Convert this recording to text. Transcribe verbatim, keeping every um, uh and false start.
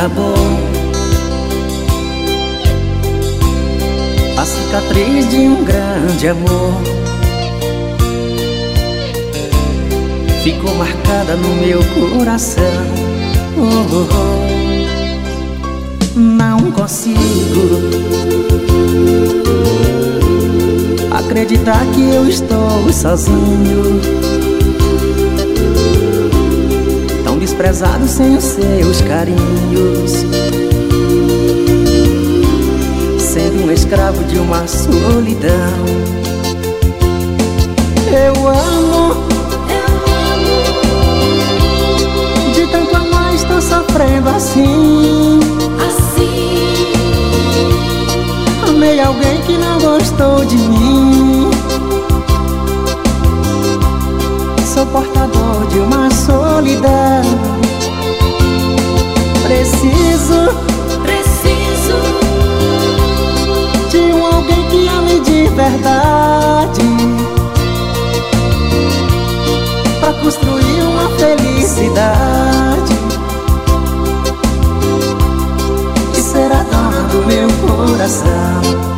acabou. A cicatriz de um grande amor ficou marcada no meu coração. Oh, oh, oh. Não consigo acreditar que eu estou sozinho, tão desprezado sem os seus carinhos, sendo um escravo de uma solidão. Eu amo, Eu amo, de tanto amar estou sofrendo assim. assim. Amei alguém que não gostou de mim. Sou portador de uma solidão. Preciso, Preciso de um alguém que ame de verdade, pra construir uma felicidade e ser a dona do meu coração.